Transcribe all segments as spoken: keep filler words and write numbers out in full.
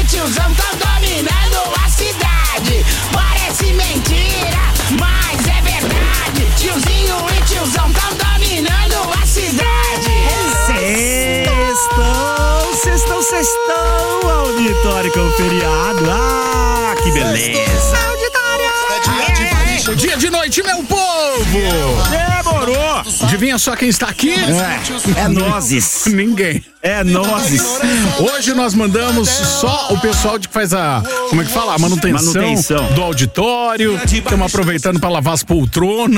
e tiozão tão dominando a cidade. Parece mentira, mas é verdade. Tiozinho e tiozão tão dominando a cidade. Sextou, sextou, sextou, auditório com feriado. Ah, que beleza. Auditório. Dia de noite, meu povo. Demorou. Adivinha só quem está aqui? É, é nozes. Ninguém. É nozes. Hoje nós mandamos só o pessoal de que faz a, como é que fala? A manutenção, Manutenção. do auditório. Estamos aproveitando para lavar as poltronas.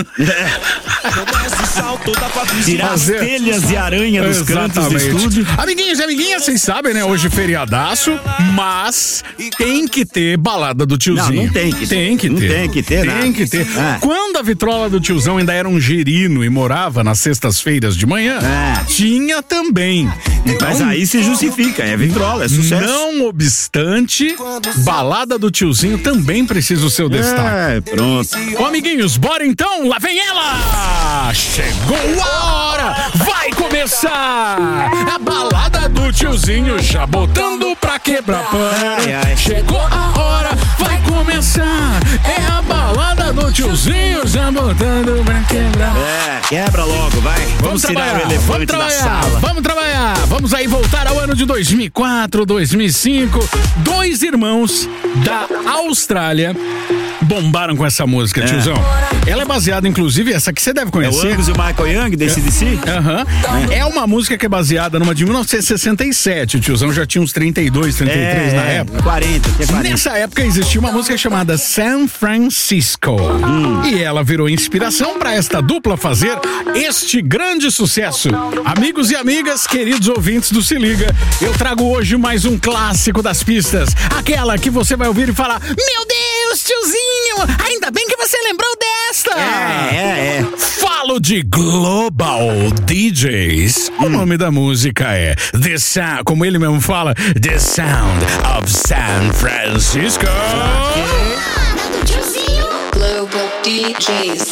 Tirar as Fazer- telhas de aranha dos cantos do Exatamente. estúdio. Amiguinhos e amiguinhas, vocês sabem, né? Hoje feriadaço, mas tem que ter balada do tiozinho. Não, não tem que ter. Tem que Não ter. tem que ter, Tem nada. que ter. É. Quando a vitrola do tiozão ainda era um gerino e morava nas sextas-feiras de manhã, É. tinha também. Então, Mas aí se justifica, é vitrola, é sucesso. não obstante, balada do tiozinho também precisa o seu destaque. É, pronto. Ô, amiguinhos, bora então, lá vem ela! Chegou a hora, vai começar! A balada do tiozinho já botando pra quebrar pano. Ai, ai. Chegou a hora, vai começar! É a balada do tiozinho já botando pra quebrar. É, quebra logo, vai. Vamos, Vamos tirar trabalhar, o elefante vamos da trabalhar, sala. vamos trabalhar, vamos aí voltar ao ano de dois mil e quatro, dois mil e cinco. Dois irmãos da Austrália bombaram com essa música, tiozão. Ela é baseada, inclusive, essa que você deve É o conhecer. Angus e o Michael Young, desse D C? Aham. É uma música que é baseada numa de mil novecentos e sessenta e sete. O tiozão já tinha uns trinta e dois, trinta e três na É, época. quarenta, tinha quarenta. Nessa época existia uma música chamada San Francisco. Hum. E ela virou inspiração para esta dupla fazer este grande sucesso. Amigos e amigas, queridos ouvintes do Se Liga, eu trago hoje mais um clássico das pistas. Aquela que você vai ouvir e falar: meu Deus, tiozinho, ainda bem que você lembrou desta. É, é, é. Falo de Global D Js. O nome da música é The Sound, como ele mesmo fala, The Sound of San Francisco. Balada do tiozinho. Global D Js.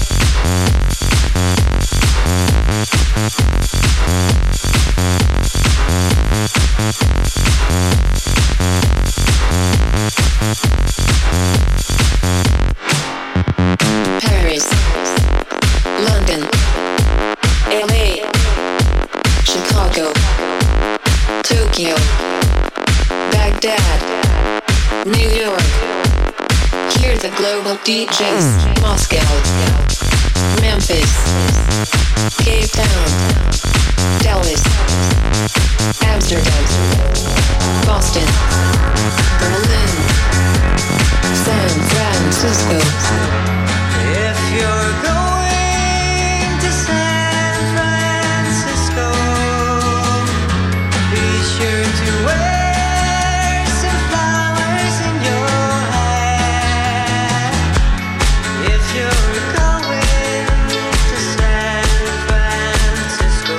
Paris, London, L A, Chicago, Tokyo, Baghdad, New York. Hear the global D Js. Moscow, Memphis, Cape Town, Dallas, Amsterdam, Boston, Berlin, San Francisco. If you're going to San Francisco, be sure to wear some flowers in your hair. If you're going to San Francisco,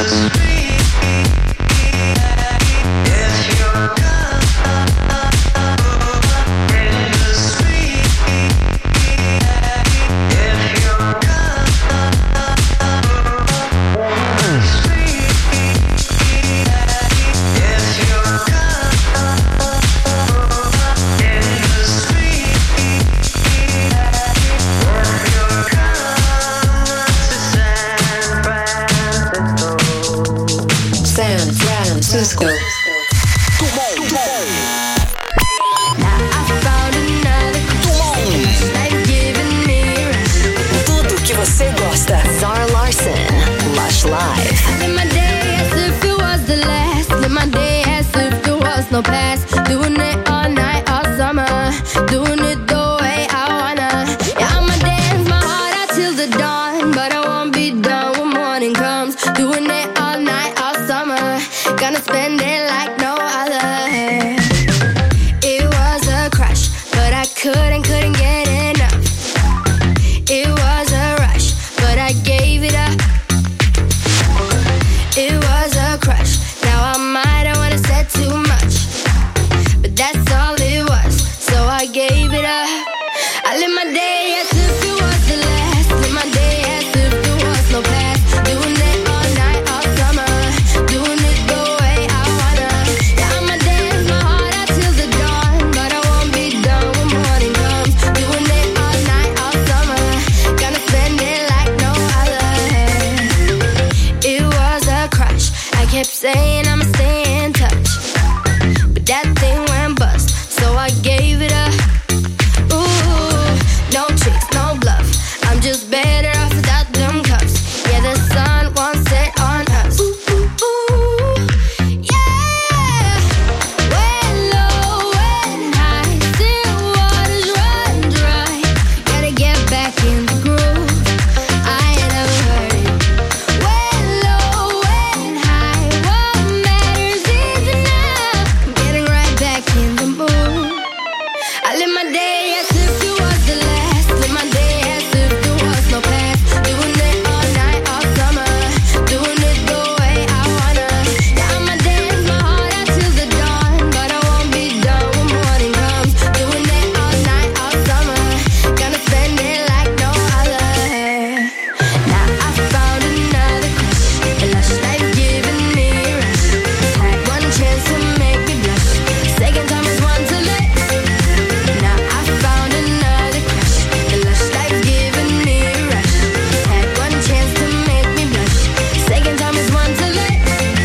Tudo que você gosta. Zara Larsson, Lush Live. Live my day as if it was the last. Live my day as if there was no past. Doing it all night, all summer. Doing it the way I wanna. Yeah, I'ma dance my heart out till the dawn, but I won't be done when morning comes. Doing it all night, all summer. Gonna spend it like no other. It was a crush, but I couldn't, couldn't get enough. It was a rush, but I gave it up. It was a crush. Now I might have wanna said too much, but that's all it was. So I gave it up. I live my day as if it was the last. Live my day as if there was no past. Doing it all night, all summer. Doing it the way I wanna. Yeah, I'ma dance my heart out till the dawn, but I won't be done when morning comes. Doing it all night, all summer. Gonna spend it like no other. It was a crush. I kept saying I'ma stay in touch, but that thing went bust, so I gave it up. Ooh, no tricks, no bluff. I'm just better off without them cups. Yeah, the sun won't set on us. Ooh, ooh, ooh, yeah. When low, when high, still waters run dry. Gotta get back in the groove. I ain't never heard it. When low, when high, what matters is enough. I'm getting right back in the mood. I live my day as if it was the last. Live my day as if there was no past. Doing it all night, all summer. Doing it the way I wanna. Yeah, I'ma dance my heart out till the dawn, but I won't be done when morning comes. Doing it all night, all summer. Gonna spend it like no other. Now I found another crush. A lush life giving me a rush. Had one chance to make me blush. Second time is one to let. Now I found another crush. The lush life giving me a rush. Had one chance to make me blush. Second time is one to let.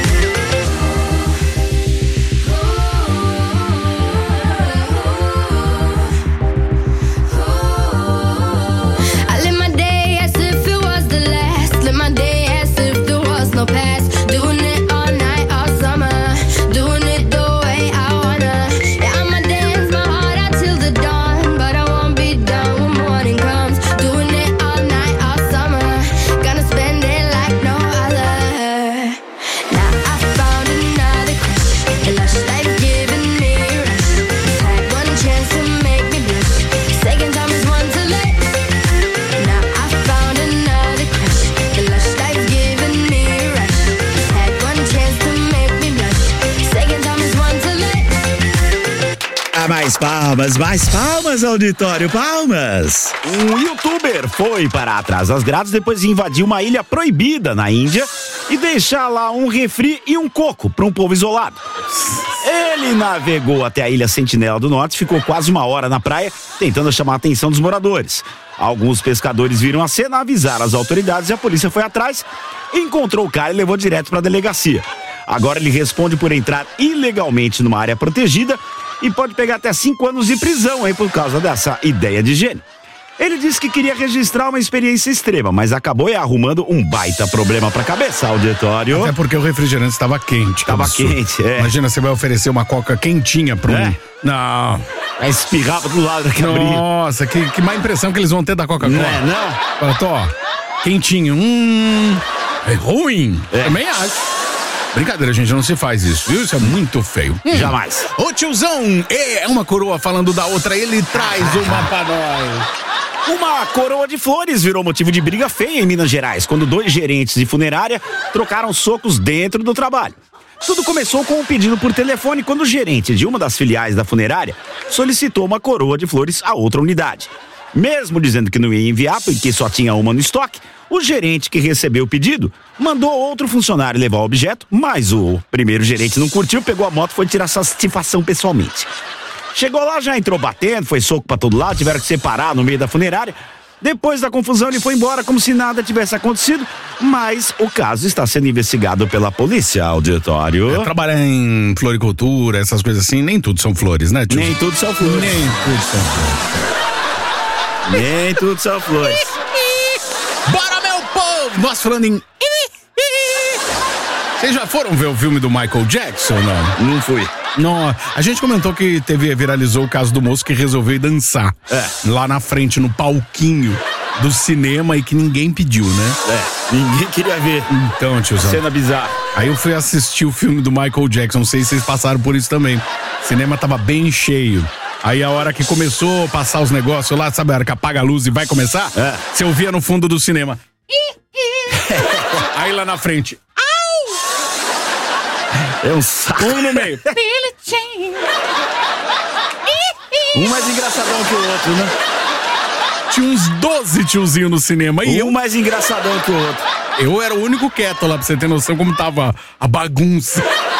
I live my day as if it was the last. Live my day as if there was no past. Doing it all night, all summer. Doing it the way I wanna. Yeah, I'ma dance my heart out till the dawn, but I won't be done when morning comes. Doing it all night, all summer. Gonna spend it like no other. Now I found another crush. A lush life giving me a rush. Had one chance to make me blush. Second time is one to let. Now I found another crush. The lush life giving me a rush. Had one chance to make me blush. Second time is one to let. Ah, mais palmas, mais palmas, auditório, palmas. Um youtuber foi para atrás das grades depois de invadir uma ilha proibida na Índia e deixar lá um refri e um coco para um povo isolado. Ele navegou até a ilha Sentinela do Norte, ficou quase uma hora na praia tentando chamar a atenção dos moradores. Alguns pescadores viram a cena, avisaram as autoridades e a polícia foi atrás, encontrou o cara e levou direto para a delegacia. Agora ele responde por entrar ilegalmente numa área protegida e pode pegar até cinco anos de prisão aí por causa dessa ideia de gênio. Ele disse que queria registrar uma experiência extrema, mas acabou é arrumando um baita problema pra cabeça, auditório. Até porque o refrigerante estava quente. Tava absurdo. quente, é. Imagina, você vai oferecer uma coca quentinha pra um... É. Não. Vai espirrar pro lado daquele abrir. Nossa, que, que má impressão que eles vão ter da Coca-Cola. Não é, não? Fala, tô, ó, quentinho. Hum, é ruim. É. Também acho. Brincadeira, gente, não se faz isso, viu? Isso é muito feio. Hum. Jamais. O tiozão é uma coroa falando da outra, ele traz uma pra nós. Uma coroa de flores virou motivo de briga feia em Minas Gerais, quando dois gerentes de funerária trocaram socos dentro do trabalho. Tudo começou com um pedido por telefone quando o gerente de uma das filiais da funerária solicitou uma coroa de flores a outra unidade. Mesmo dizendo que não ia enviar porque só tinha uma no estoque, o gerente que recebeu o pedido mandou outro funcionário levar o objeto, mas o primeiro gerente não curtiu, pegou a moto e foi tirar satisfação pessoalmente. Chegou lá, já entrou batendo, foi soco pra todo lado, tiveram que separar no meio da funerária. Depois da confusão, ele foi embora como se nada tivesse acontecido, mas o caso está sendo investigado pela polícia, auditório. É, trabalhar em floricultura, essas coisas assim, nem tudo são flores, né, tio? Nem tudo são flores. Nem tudo são flores. Nem tudo são flores. Bora, meu povo! Nós falando em... Vocês já foram ver o filme do Michael Jackson, não? Não fui. Não, a gente comentou que teve, viralizou o caso do moço que resolveu ir dançar. É. Lá na frente, no palquinho do cinema e que ninguém pediu, né? É, ninguém queria ver. Então, tiozão. Cena bizarra. Aí eu fui assistir o filme do Michael Jackson, não sei se vocês passaram por isso também. O cinema tava bem cheio. Aí a hora que começou a passar os negócios lá, sabe a hora que apaga a luz e vai começar? É. Você ouvia no fundo do cinema. Aí lá na frente. É um saco. Um no meio. Um mais engraçadão que o outro, né? Tinha uns doze tiozinhos no cinema. E Um eu, mais engraçadão que o outro. eu era o único quieto lá, pra você ter noção como tava a bagunça.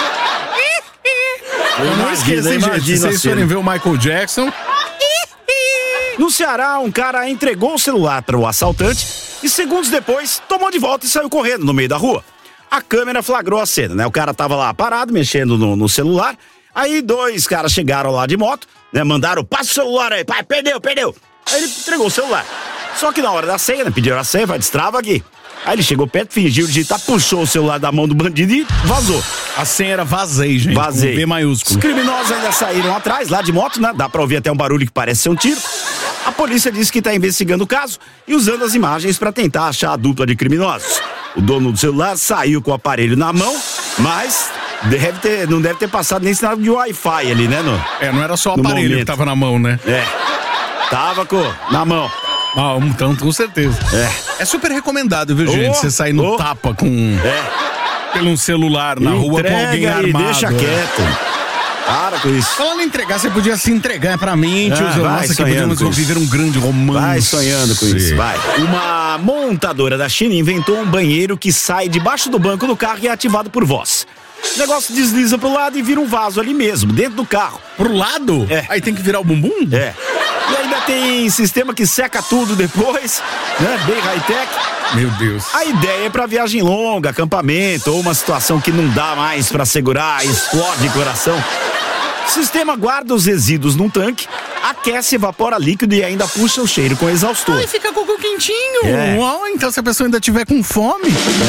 Eu não Imagina, esqueço, hein, gente? Se imagina a vocês cena. forem ver o Michael Jackson, No Ceará, um cara entregou o celular para o assaltante e segundos depois tomou de volta e saiu correndo no meio da rua. A câmera flagrou a cena, né? O cara tava lá parado, mexendo no, no celular. Aí dois caras chegaram lá de moto, né? Mandaram, passa o celular aí, pai, perdeu, perdeu. Aí ele entregou o celular. Só que na hora da senha, né? Pediram a senha, vai, destrava aqui. Aí ele chegou perto, fingiu digitar, puxou o celular da mão do bandido e vazou. a senha era vazei, gente. Vazei. Com V maiúsculo. Os criminosos ainda saíram atrás, lá de moto, né? Dá pra ouvir até um barulho que parece ser um tiro. A polícia disse que tá investigando o caso e usando as imagens pra tentar achar a dupla de criminosos. O dono do celular saiu com o aparelho na mão, mas deve ter, não deve ter passado nem sinal de Wi-Fi ali, né? No, É, não era só o no aparelho momento. que tava na mão, né? É, tava com, na mão. Ah, então, com certeza. É. É super recomendado, viu, gente? Oh, Você sair no oh. tapa com... É. Pelo um celular na rua com alguém Entrega aí, armado. deixa é. quieto. Para com isso. Falando em entregar, você podia se entregar pra mim, Ah, tiozão. vai Nossa, que sonhando podíamos com isso. viver um grande romance. Vai sonhando com isso, vai. Uma montadora da China inventou um banheiro que sai debaixo do banco do carro e é ativado por voz. O negócio desliza pro lado e vira um vaso ali mesmo, dentro do carro. Pro lado? É. Aí tem que virar o bumbum? É. E ainda tem sistema que seca tudo depois, né? Bem high-tech. Meu Deus. A ideia é pra viagem longa, acampamento ou uma situação que não dá mais pra segurar, explode coração. O sistema guarda os resíduos num tanque, aquece, evapora líquido e ainda puxa o cheiro com exaustor. Ai, fica com o quentinho. É. Uau, então se a pessoa ainda tiver com fome...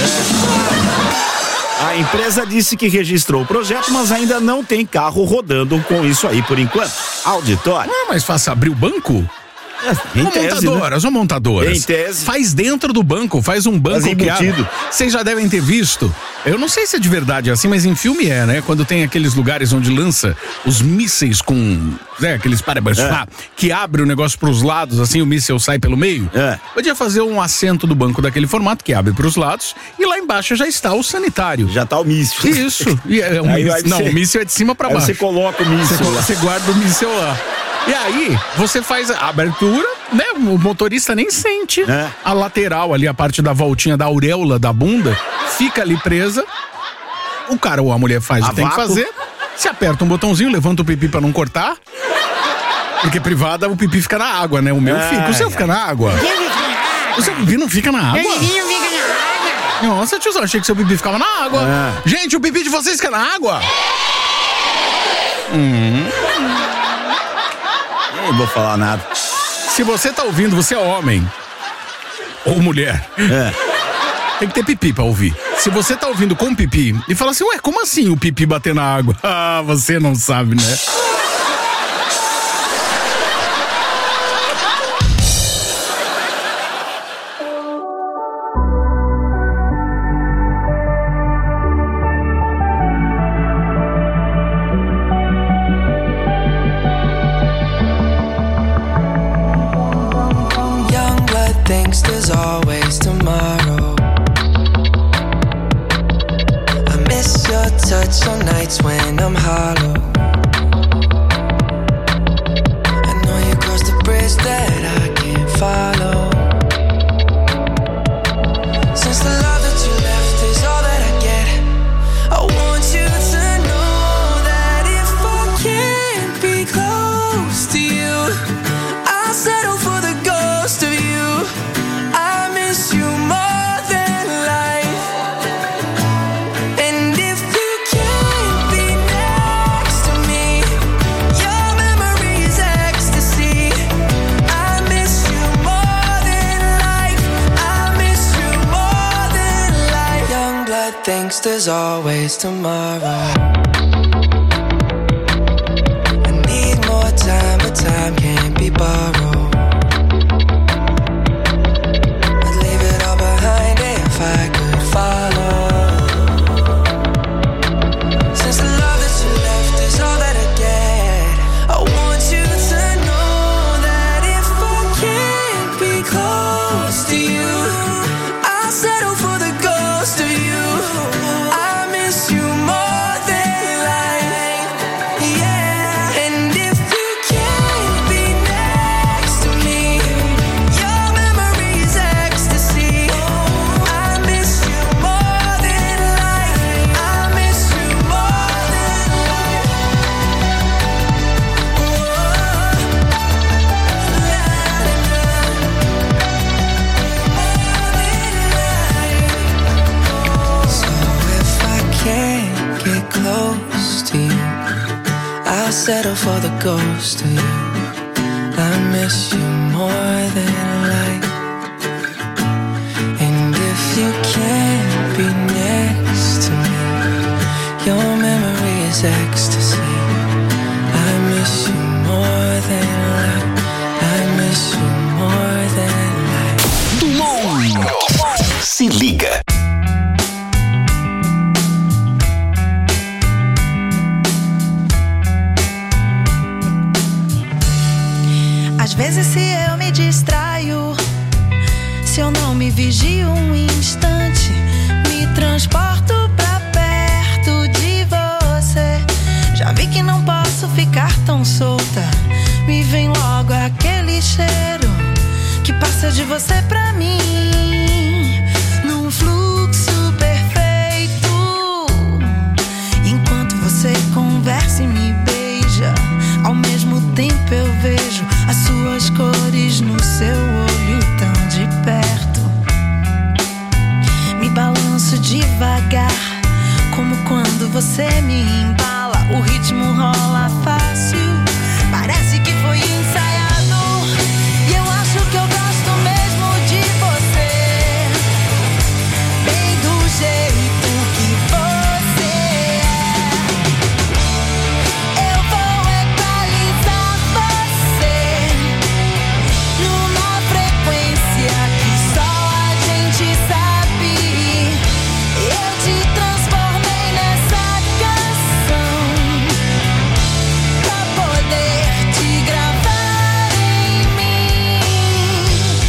A empresa disse que registrou o projeto, mas ainda não tem carro rodando com isso aí por enquanto. Auditório. Não é mais fácil abrir o banco? Em Uma tese, né? montadoras, ou montadoras. Em tese. Faz dentro do banco, faz um banco Faz que embutido. abre. Vocês já devem ter visto. Eu não sei se é de verdade assim, mas em filme é, né? Quando tem aqueles lugares onde lança os mísseis com, né, aqueles parabéns, É. que abre o negócio pros lados, assim, o míssel sai pelo meio. É. Podia fazer um assento do banco daquele formato que abre pros lados e lá embaixo já está o sanitário. Já tá o míssil. Isso. E é um Aí míssil- vai não, você- o míssil é de cima pra Aí baixo. você coloca o míssil Você, lá. você guarda o míssil lá. E aí, você faz a abertura, né? O motorista nem sente É. a lateral ali, a parte da voltinha da auréola da bunda, fica ali presa. O cara ou a mulher faz o A que tem que vácuo. fazer. Se aperta um botãozinho, levanta o pipi pra não cortar. Porque privada, o pipi fica na água, né? O meu Ai, fica. O seu fica na água. O seu pipi não fica na água? Nossa, tiozão, achei que seu pipi ficava na água. É. Gente, o pipi de vocês fica na água? Não vou falar nada. Se você tá ouvindo, você é homem ou mulher, É. tem que ter pipi pra ouvir. Se você tá ouvindo com pipi e fala assim, ué, como assim o pipi bater na água? Ah, você não sabe, né? nights on nights when I'm hollow. I know you crossed the bridge that I can't follow. Since the love that you left is all that I get, I want you to know that if I can't be close to you, I'll settle for the ghost of you. I miss you more than life. And if you can't be next to me, your memory is ecstasy. I miss you more than life. I miss you more than life. Young blood thinks there's always tomorrow. I need more time, but time can't be borrowed. I'd leave it all behind if I could follow. Since the love that you left is all that I get, I want you to know that if I can't be close to you, I'll settle for the ghost of you. I miss you more than life, yeah. And if you can't be next to me, your memory is ecstasy. I miss you more than life. I miss you more than life. So if I can't get close to you, I'll settle for the ghost of you. I miss you more than life. And if you can't be next to me, your memory is ecstasy. I miss you more than life. I miss you more than life. Se liga. Às vezes se eu me distraio, se eu não me vigio um instante, me transporto pra perto de você. Já vi que não posso ficar tão solta, me vem logo aquele cheiro que passa de você pra mim, num fluxo perfeito. Enquanto você conversa e me beija, ao mesmo tempo eu vejo as suas cores no seu olho tão de perto. Me balanço devagar, como quando você me embala. O ritmo rola fácil, parece que foi ensaiado. E eu acho que eu gosto mesmo de você, bem do jeito que você é. Eu vou equalizar você numa frequência que só a gente sabe. Eu te transformei nessa canção pra poder te gravar em mim.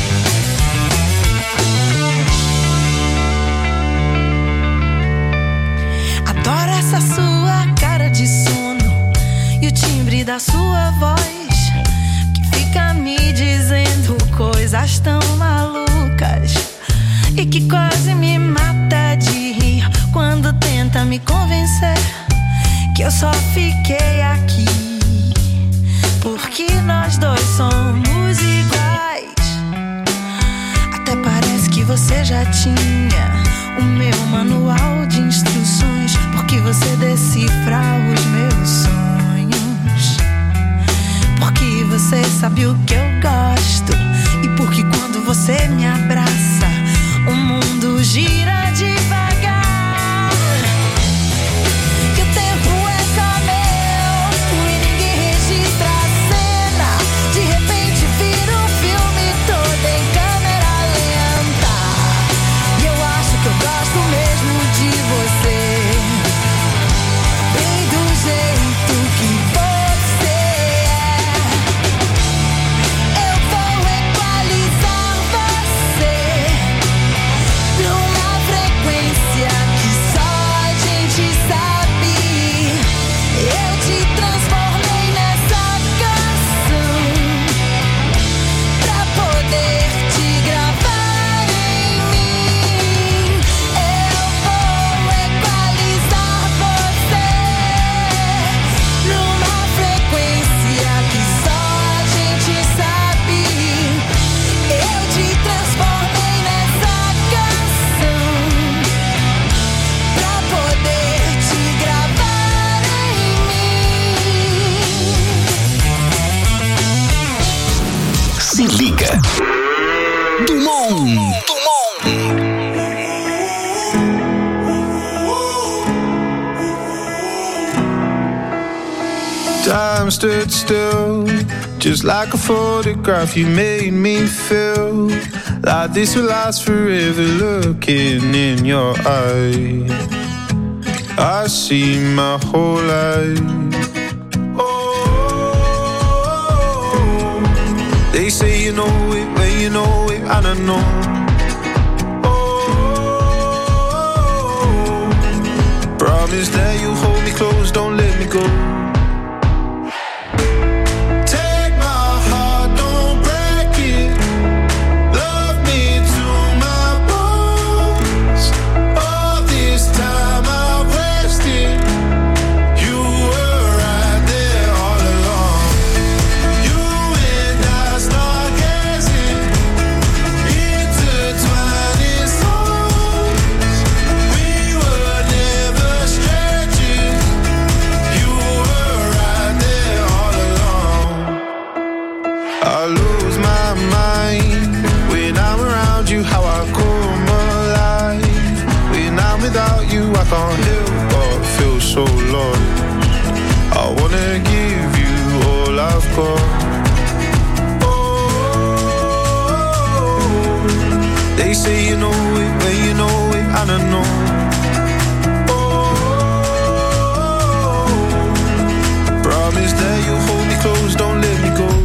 Adoro essa sua cara de sono e o timbre da sua voz, que fica me dizendo coisas tão malucas e que quase me mata de rir quando tenta me convencer que eu só fiquei aqui porque nós dois somos iguais. Até parece que você já tinha o meu manual de instruções, porque você decifra os meus sonhos, porque você sabe o que eu gosto e porque quando você me abraça o mundo gira. Time stood still, just like a photograph. You made me feel like this will last forever. Looking in your eyes, I see my whole life. Oh, they say you know it when you know it, and I know. Oh, promise that you hold me close, don't let me go. I can't help but feel so lost. I wanna give you all I've got. Oh, they say you know it when you know it, and I know. Oh, promise that you'll hold me close, don't let me go.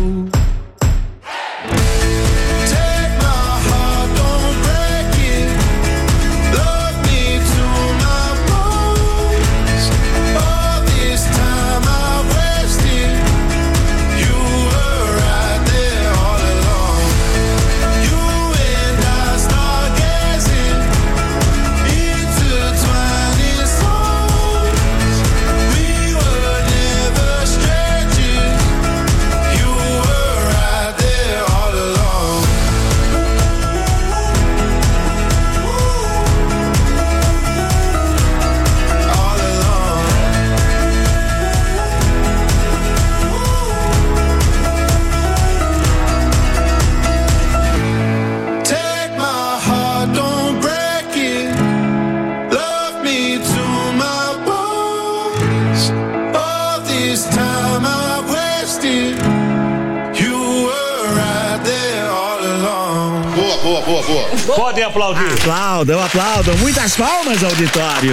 Boa, boa. Podem aplaudir. Aplaudam, aplaudam. Muitas palmas, auditório.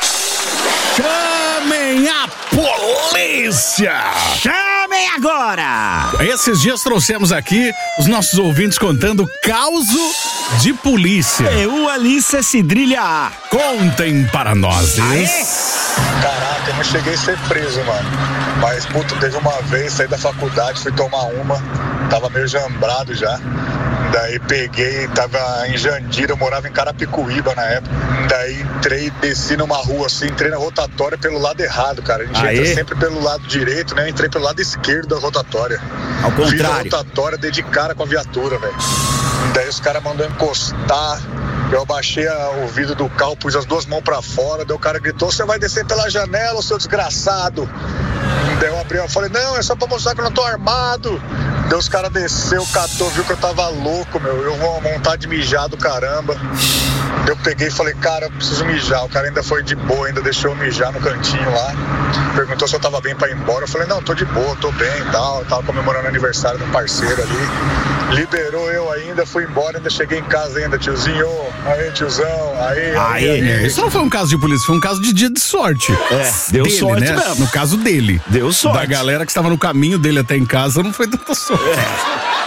Chamem a polícia! Chamem agora! Esses dias trouxemos aqui os nossos ouvintes contando causo de polícia. Eu, Alice Cidrilha A. Contem para nós. Caraca, eu não cheguei a ser preso, mano. Mas, puto, teve uma vez, saí da faculdade, fui tomar uma. Tava meio jambrado já. Daí peguei, tava em Jandira, eu morava em Carapicuíba na época. Daí entrei, desci numa rua assim, entrei na rotatória pelo lado errado, cara. A gente Aê. entra sempre pelo lado direito, né? Eu entrei pelo lado esquerdo da rotatória. Ao contrário. Fiz a rotatória, dei de cara com a viatura, velho. Daí os caras mandou encostar. Eu abaixei a, o vidro do carro, pus as duas mãos pra fora. Daí o cara gritou: "Você vai descer pela janela, seu desgraçado?" Daí eu abri, eu falei: "Não, é só pra mostrar que eu não tô armado." Daí os caras desceu, catou, viu que eu tava louco, meu. Eu vou uma vontade de mijar do caramba. Daí eu peguei e falei: "Cara, eu preciso mijar." O cara ainda foi de boa, ainda deixou eu mijar no cantinho lá. Perguntou se eu tava bem pra ir embora. Eu falei: "Não, tô de boa, tô bem e tal." Eu tava comemorando o aniversário do parceiro ali. Liberou eu ainda, fui embora, ainda cheguei em casa ainda, tiozinho. Aí, tiozão, aí, aí, aí. É, isso não foi um caso de polícia, foi um caso de dia de sorte. É, deu dele, sorte né? mesmo. No caso dele. Deu sorte. Da galera que estava no caminho dele até em casa, não foi tanta sorte. É.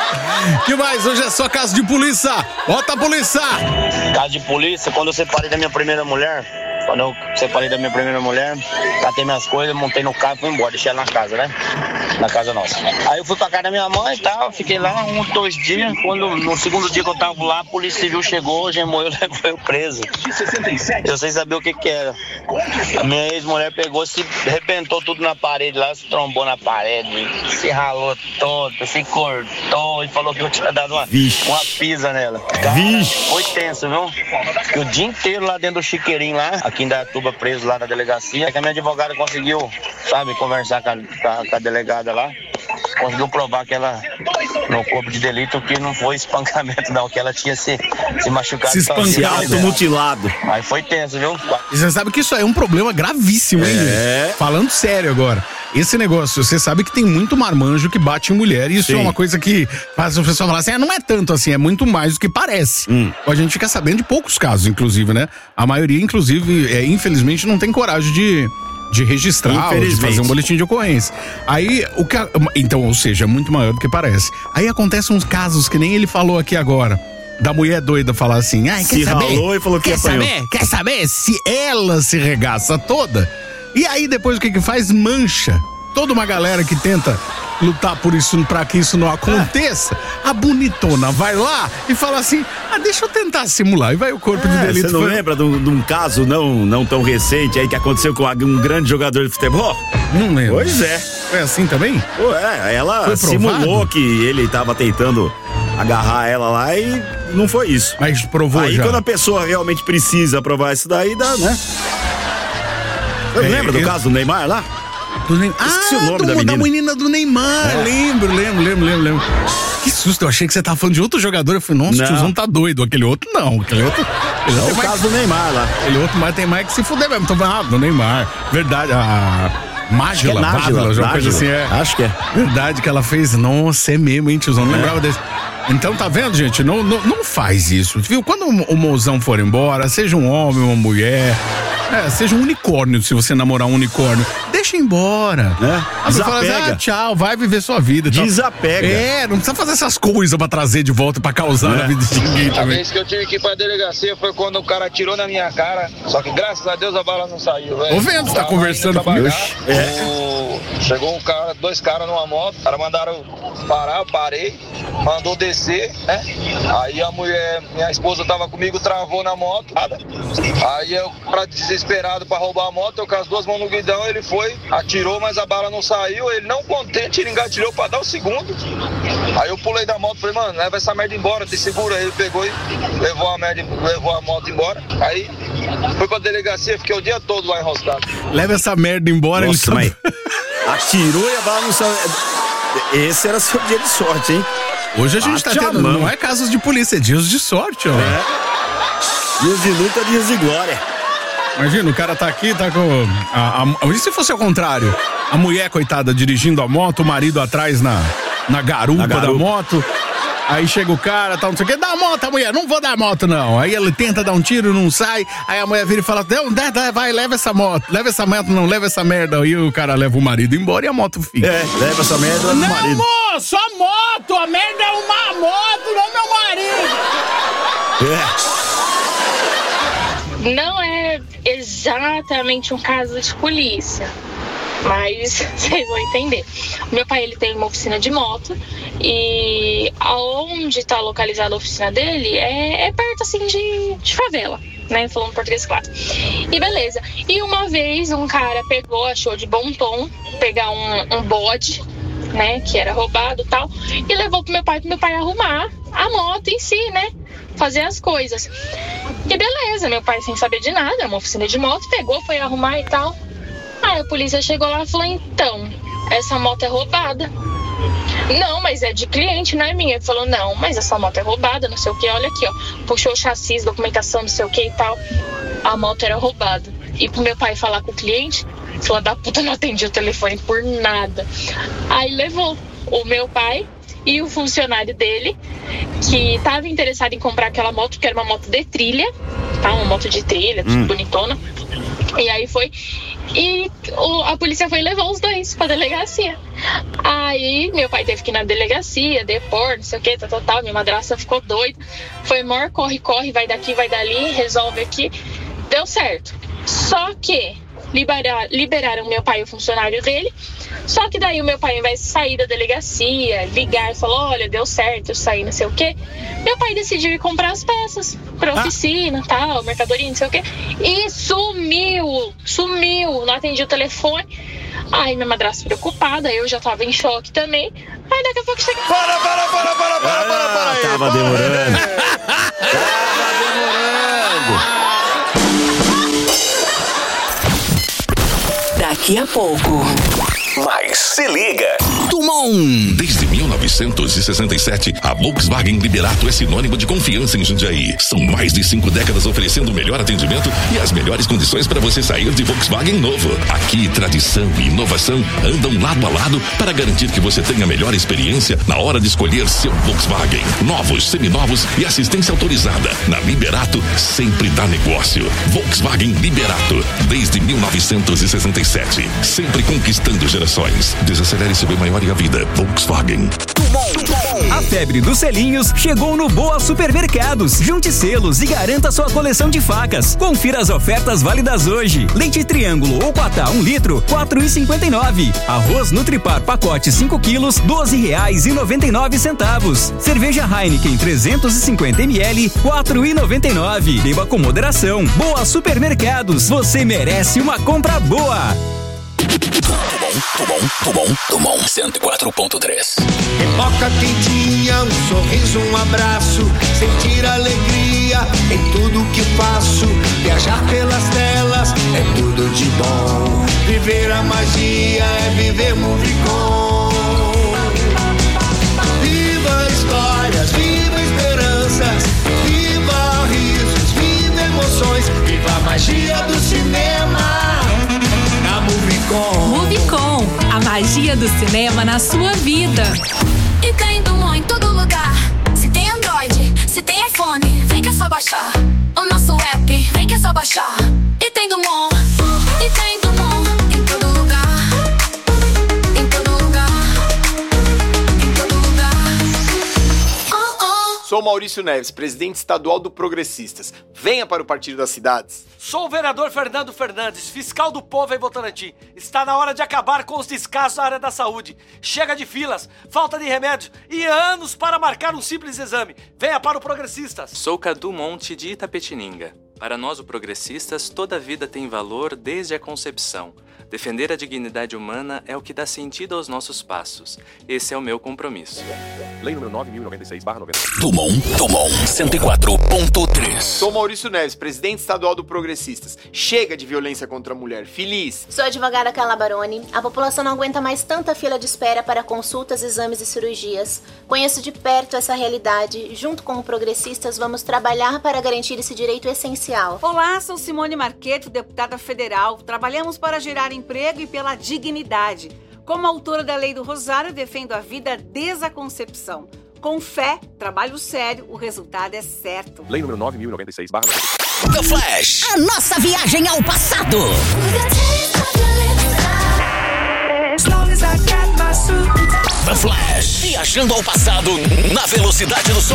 Que mais? Hoje é só caso de polícia. Bota a polícia! Caso de polícia, quando eu separei da minha primeira mulher, quando eu separei da minha primeira mulher, catei minhas coisas, montei no carro e fui embora, deixei ela na casa, né? Na casa nossa. Aí eu fui pra casa da minha mãe e tal, fiquei lá um, dois dias. Quando no segundo dia que eu tava lá, a polícia civil chegou, gemou, eu levou eu preso. Eu sem saber o que que era. A minha ex-mulher pegou, se arrebentou tudo na parede lá, se trombou na parede, se ralou todo, se cortou e falou que eu tinha dado uma, uma pisa nela. Cara, foi tenso, viu? Fiquei o dia inteiro lá dentro do chiqueirinho lá, aqui em Datuba, preso lá na delegacia. É que a minha advogada conseguiu, sabe, conversar com a, com a, com a delegada lá. Conseguiu provar que ela, no corpo de delito, que não foi espancamento não, que ela tinha se, se machucado. Se espancado, automutilado. Aí foi tenso, viu? E você sabe que isso aí é um problema gravíssimo, hein? É. Falando sério agora. esse negócio, você sabe que tem muito marmanjo que bate em mulher, e isso Sim. é uma coisa que faz a pessoa falar assim, ah, não é tanto assim, é muito mais do que parece. Hum. A gente fica sabendo de poucos casos, inclusive, né? A maioria, inclusive, é, infelizmente, não tem coragem de... de registrar, ou de fazer um boletim de ocorrência. Aí, o que... Então, ou seja, é muito maior do que parece. Aí acontecem uns casos que nem ele falou aqui agora, da mulher doida falar assim, ai, quer Se saber? ralou e falou que quer apanhou. saber? Quer saber se ela se regaça toda? E aí, depois, o que que faz? Mancha. Toda uma galera que tenta lutar por isso, pra que isso não aconteça, a bonitona vai lá e fala assim, ah, deixa eu tentar simular. E vai o corpo de É, delito. você não foi... lembra de um, de um caso não, não tão recente aí que aconteceu com um grande jogador de futebol? Não lembro. Pois é. Foi assim também? Pô, é, ela Foi simulou provado? que ele tava tentando agarrar ela lá e não foi isso. Mas provou aí já. quando a pessoa realmente precisa provar isso daí, dá, né? Você É, lembra do eu- caso do Neymar lá? Do Neymar. Esqueci Ah, o nome do, da menina. menina do Neymar. É. Lembro, lembro, lembro, lembro, lembro. Que susto, eu achei que você tava falando de outro jogador. Eu falei, nossa, Não. o tiozão tá doido. Aquele outro não. Aquele outro. Aquele É outro o tem caso mais- do Neymar lá. Aquele outro mais tem mais que se fuder mesmo. Tô falando, ah, do Neymar. Verdade, a Mágila, Acho que é Nájila, Mágila, uma coisa assim, Nájila. é. Acho que é. Verdade que ela fez. Nossa, é mesmo, hein, tiozão? Não É. lembrava desse. Então, tá vendo, gente? Não, não, não faz isso, viu? Quando o, o mozão for embora, seja um homem, uma mulher, é, seja um unicórnio, se você namorar um unicórnio, deixa embora. É. A pessoa fala assim, Desapega. ah, tchau, vai viver sua vida. Tchau. Desapega. É, não precisa fazer essas coisas pra trazer de volta, pra causar É. na vida de ninguém A também. vez que eu tive que ir pra delegacia foi quando o cara atirou na minha cara. Só que graças a Deus a bala não saiu, velho. Ô, vendo, você tá Tava conversando indo trabalhar, comigo? É. o- Chegou um cara, dois caras numa moto, os caras mandaram parar, eu parei, mandou descer, né? Aí a mulher, minha esposa tava comigo, travou na moto. Nada. Aí eu, pra desesperado pra roubar a moto, eu com as duas mãos no guidão, ele foi, atirou, mas a bala não saiu. Ele não contente, ele engatilhou pra dar o segundo. Aí eu pulei da moto, falei, mano, leva essa merda embora, te segura. Aí ele pegou e levou a, merda, levou a moto embora. Aí fui pra delegacia, fiquei o dia todo lá enroscado. Leva essa merda embora. Nossa, ele mas atirou e a bala não saiu. Esse era seu dia de sorte, hein? Hoje a gente Bate tá a tendo, mão. não é casos de polícia, é dias de sorte, ó. É. Dias de luta, dias de glória. Imagina, o cara tá aqui, tá com. A, a, e se fosse ao contrário? A mulher, coitada, dirigindo a moto, o marido atrás na, na garupa, Na garupa. da moto. Aí chega o cara, tal, não sei o quê, dá a moto, a mulher, não vou dar a moto, não. Aí ele tenta dar um tiro, não sai. Aí a mulher vira e fala: não, dá, dá, vai, leva essa moto, leva essa moto, não, leva essa merda. Aí o cara leva o marido embora e a moto fica. É, leva essa merda leva o Não, marido. moço, a moto, a merda é uma moto, não meu marido. É. Não é exatamente um caso de polícia, mas vocês vão entender. Meu pai, ele tem uma oficina de moto e aonde está localizada a oficina dele é, é perto assim de, de favela, né? Falando português claro. E beleza. E uma vez um cara pegou, achou de bom tom pegar um, um bode, né? Que era roubado e tal, e levou pro meu pai, pro meu pai arrumar a moto em si, né? Fazer as coisas. E beleza, meu pai sem saber de nada, uma oficina de moto, pegou, foi arrumar e tal. Aí a polícia chegou lá e falou, então, essa moto é roubada. Não, mas é de cliente, não é minha. Ele falou, não, mas essa moto é roubada, não sei o que, olha aqui, ó. Puxou o chassi, documentação, não sei o que e tal. A moto era roubada. E pro meu pai falar com o cliente, filha da puta não atendia o telefone por nada. Aí levou o meu pai e o funcionário dele, que estava interessado em comprar aquela moto, que era uma moto de trilha, tá? Uma moto de trilha, Hum. bonitona. E aí foi. E o- a polícia foi e levou os dois pra delegacia. Aí meu pai teve que ir na delegacia, depor, não sei o que, tal, tal, tal. Minha madrasta ficou doida. Foi maior, corre, corre, vai daqui, vai dali, resolve aqui. Deu certo. Só que liberar, liberaram meu pai e o funcionário dele. Só que daí o meu pai, ao invés de sair da delegacia, ligar e falar, olha, deu certo, eu saí, não sei o quê. Meu pai decidiu ir comprar as peças pra oficina, tal, mercadoria, não sei o quê. E sumiu, sumiu, não atendia o telefone. Aí minha madrasta preocupada, eu já tava em choque também. Aí daqui a pouco chega... Para, para, para, para, para, para, para aí. Tava demorando. Tava demorando. Daqui a pouco, mais se liga. Dumont. Desde mil novecentos e sessenta e sete, a Volkswagen Liberato é sinônimo de confiança em Jundiaí. São mais de cinco décadas oferecendo o melhor atendimento e as melhores condições para você sair de Volkswagen novo. Aqui, tradição e inovação andam lado a lado para garantir que você tenha a melhor experiência na hora de escolher seu Volkswagen. Novos, seminovos e assistência autorizada. Na Liberato, sempre dá negócio. Volkswagen Liberato, desde mil novecentos e sessenta e sete. Sempre conquistando gerações. Desacelere seu bem maior e a vida. Volkswagen. A febre dos selinhos chegou no Boa Supermercados. Junte selos e garanta sua coleção de facas. Confira as ofertas válidas hoje. Leite Triângulo ou Quatá um litro, quatro e cinquenta e nove. Arroz Nutripar pacote cinco quilos, doze reais e noventa e nove centavos. Cerveja Heineken trezentos e cinquenta mililitros, quatro e noventa e nove. Beba com moderação. Boa Supermercados, você merece uma compra boa. Dumont, Dumont, Dumont, cento e quatro ponto três. Pipoca quentinha, um sorriso, um abraço, sentir alegria em tudo que faço. Viajar pelas telas é tudo de bom. Viver a magia é viver Movicon. Viva histórias, viva esperanças, viva risos, viva emoções, viva a magia do cinema. Movicon. Movicon, a magia do cinema na sua vida. E tem Dumont em todo lugar. Se tem Android, se tem iPhone, vem que é só baixar. O nosso app, vem que é só baixar. E tem Dumont, e tem Dumont em todo lugar. Em todo lugar. Em todo lugar. Oh, oh. Sou Maurício Neves, presidente estadual do Progressistas. Venha para o Partido das Cidades. Sou o vereador Fernando Fernandes, fiscal do povo em Votorantim. Está na hora de acabar com os descasos na área da saúde. Chega de filas, falta de remédios e anos para marcar um simples exame. Venha para o Progressistas. Sou Cadu Monte de Itapetininga. Para nós, o Progressistas, toda vida tem valor desde a concepção. Defender a dignidade humana é o que dá sentido aos nossos passos. Esse é o meu compromisso. Lei número nove mil e noventa e seis barra noventa. Dumont, Dumont, cento e quatro ponto três. Sou Maurício Neves, presidente estadual do Progressistas. Chega de violência contra a mulher. Feliz. Sou a advogada Carla Baroni. A população não aguenta mais tanta fila de espera para consultas, exames e cirurgias. Conheço de perto essa realidade. Junto com o Progressistas, vamos trabalhar para garantir esse direito essencial. Olá, sou Simone Marqueto, deputada federal. Trabalhamos para gerar emprego e pela dignidade. Como autora da Lei do Rosário, defendo a vida desde a concepção. Com fé, trabalho sério, o resultado é certo. Lei número nove mil e noventa e seis barra noventa. The Flash. A nossa viagem ao passado. The Flash. Viajando ao passado na velocidade do som.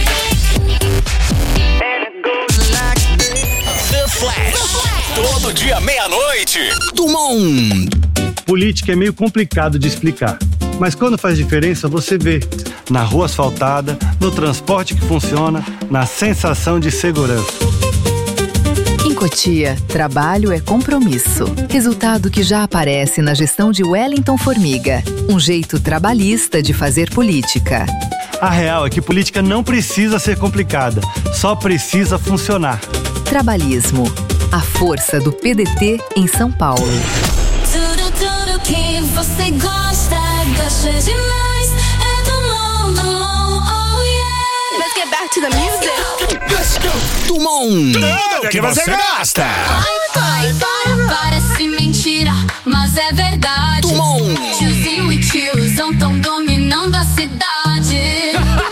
The Flash. Todo dia, meia-noite. Dumont. Política é meio complicado de explicar, mas quando faz diferença você vê. Na rua asfaltada, no transporte que funciona, na sensação de segurança. Em Cotia, trabalho é compromisso. Resultado que já aparece na gestão de Wellington Formiga. Um jeito trabalhista de fazer política. A real é que política não precisa ser complicada, só precisa funcionar. Trabalhismo. A força do P D T em São Paulo. Tudo, tudo que você gosta, gosta demais. É Dumont, Dumont, oh yeah. Let's get back to the music. Let's go. Dumont. Tudo que você gosta. Ai, pai, para, parece mentira, mas é verdade. Dumont. Tiozinho e tiozão tão dominando a cidade.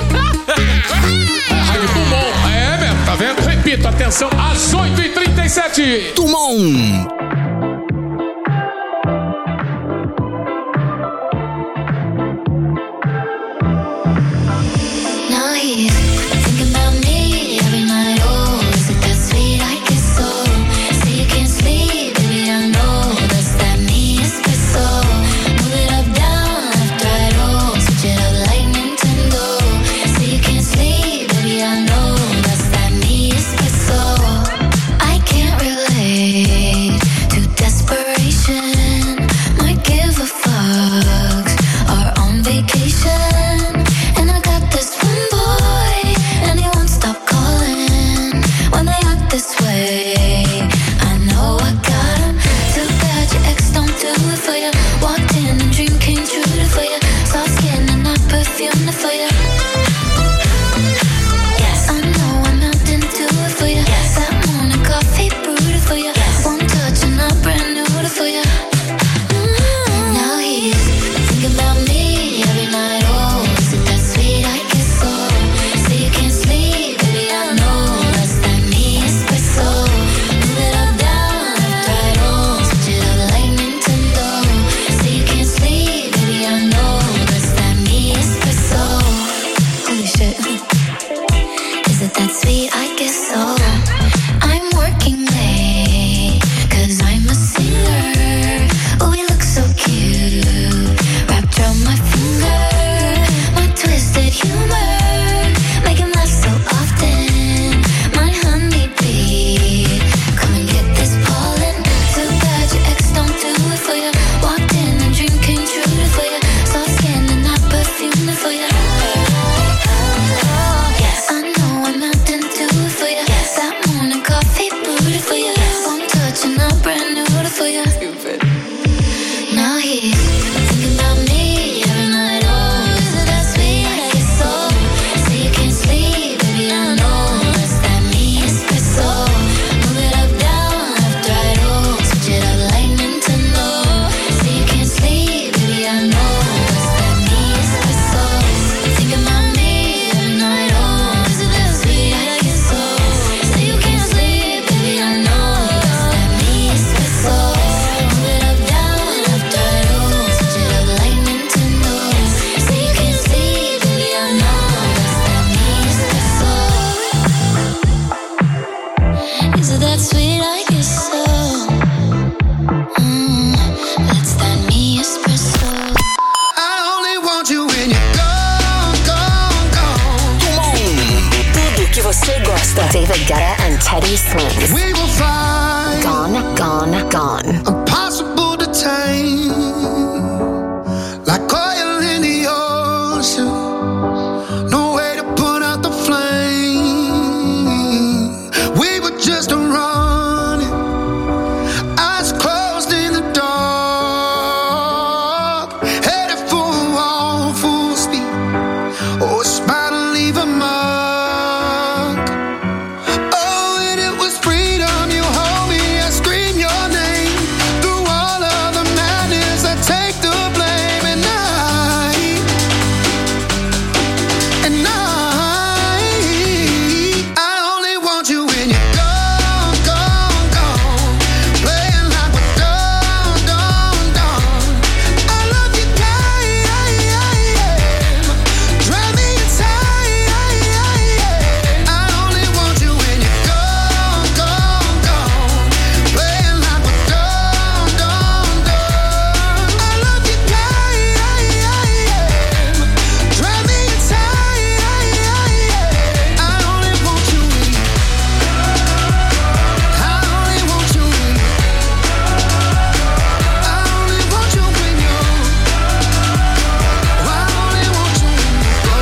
Dumont. É mesmo, tá vendo? Repito, atenção, às oito e trinta e sete. Dumont. Now he's thinking about me every night. Oh, is it that sweet? I guess so. Say you can't sleep, baby, I know that's that me espresso. Move it up, down, left, right, oh, switch it up like Nintendo. Say you can't sleep, baby, I know that's that me espresso. I can't relate. Guetta and Teddy Swims. We will find Gone, gone, gone. impossible to tame, like oil in the ocean. No way to put out the flame. We were just running, eyes closed in the dark, headed for a wall full speed. Oh, it's about to leave a mark. Oh, and it was freedom. You hold me, I scream your name. Through all of the madness, I take the blame. And I, and I, I only want you when you're gone, gone, gone. Playing like we're done, done, done. I love you, guy. Drive me inside. I only want you when you're gone, gone, gone. Playing like we're done, done, done. I love you, guy. Drive me inside. I only want you when you. I only want you when you. I only want you when you. I only want you when you go.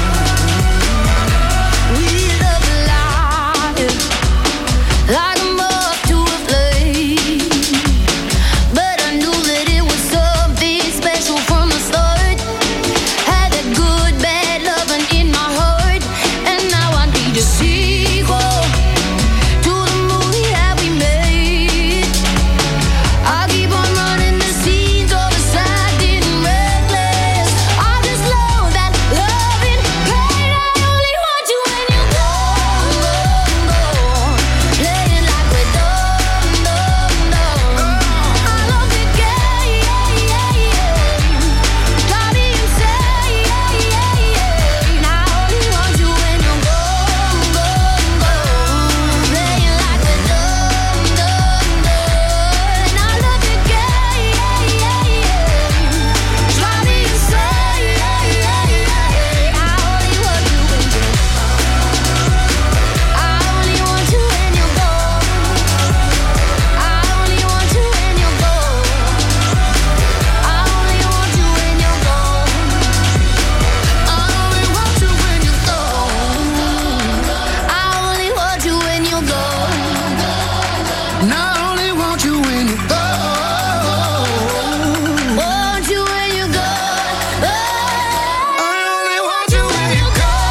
We love life like a moth to a flame, but I knew that it was something special from the start. Had that good, bad loving in my heart, and now I need a sequel to the movie that we made. I keep on running the scenes of us acting reckless. I just love that loving pain. I only want you when you're gone, gone, gone. Playing like we're done, done, done. I love the game, got me insane. I only want you when you're gone, gone, gone. Playing like we're done, done, done. I love the game, got me insane. I only want you when you're. I only want you when you're gone. I only want you when you're gone. I only want you when you're gone. I only want you when you're gone. I only want you when you're gone. And I only want you when you're gone. Want you when you're gone. I only want you when you're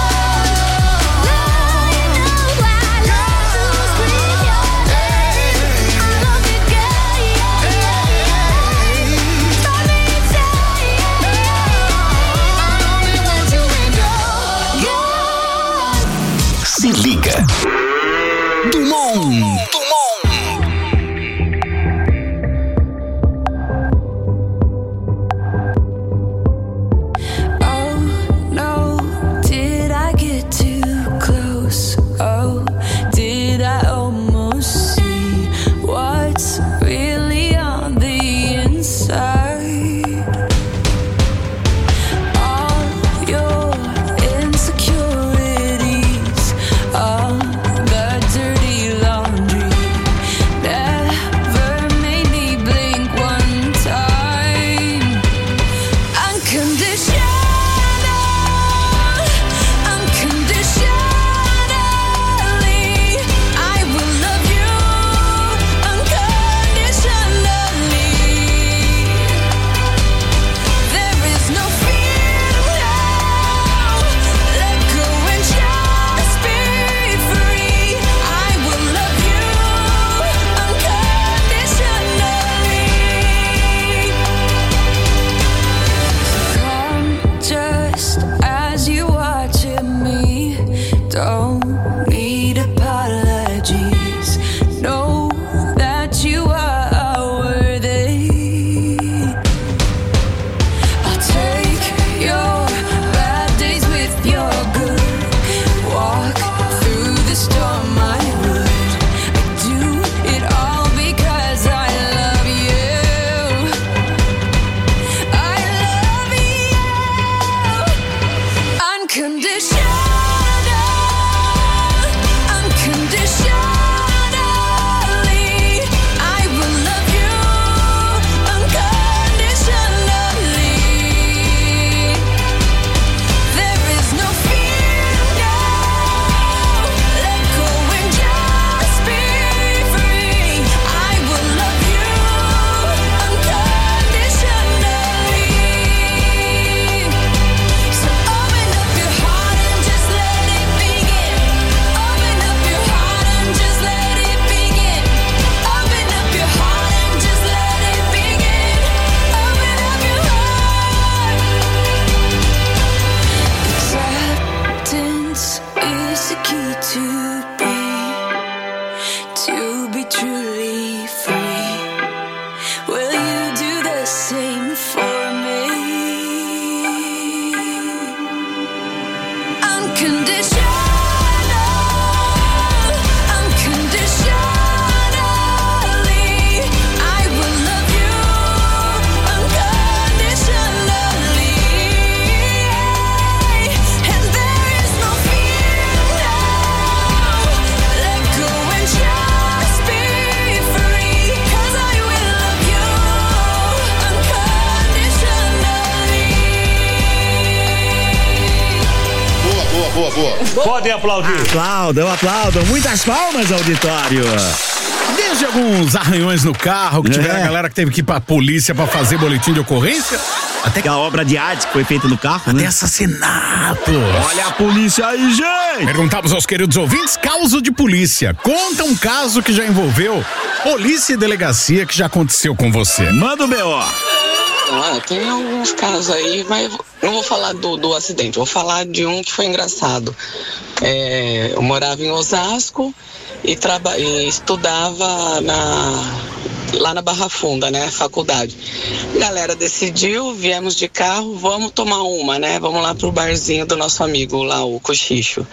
Se liga. Dumont. Oh no, did I get too close? Oh, did I almost see what's really on the inside? All your insecurities, all the dirty laundry, never made me blink one time. Unconditional, unconditionally, I will love you unconditionally. Podem aplaudir. Aplaudam, aplaudam. Muitas palmas, auditório. Desde alguns arranhões no carro, que tiveram É. a galera que teve que ir pra polícia pra fazer boletim de ocorrência. Até que a obra de arte que foi feita no carro, Até né? assassinatos. Olha a polícia aí, gente! Perguntamos aos queridos ouvintes, caso de polícia. Conta um caso que já envolveu polícia e delegacia que já aconteceu com você. Manda o B O. Ah, tem alguns casos aí, mas não vou falar do, do acidente, vou falar de um que foi engraçado. É, eu morava em Osasco e, traba, e estudava na, lá na Barra Funda, né, faculdade. A galera decidiu, viemos de carro, vamos tomar uma, né, vamos lá pro barzinho do nosso amigo lá, o Cochicho.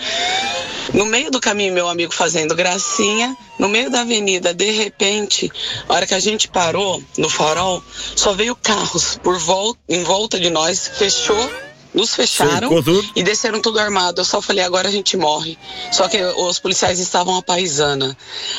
No meio do caminho, meu amigo fazendo gracinha, no meio da avenida, de repente, a hora que a gente parou no farol, só veio carros por volta, em volta de nós, fechou, nos fecharam e desceram tudo armado. Eu só falei, agora a gente morre. Só que os policiais estavam à paisana.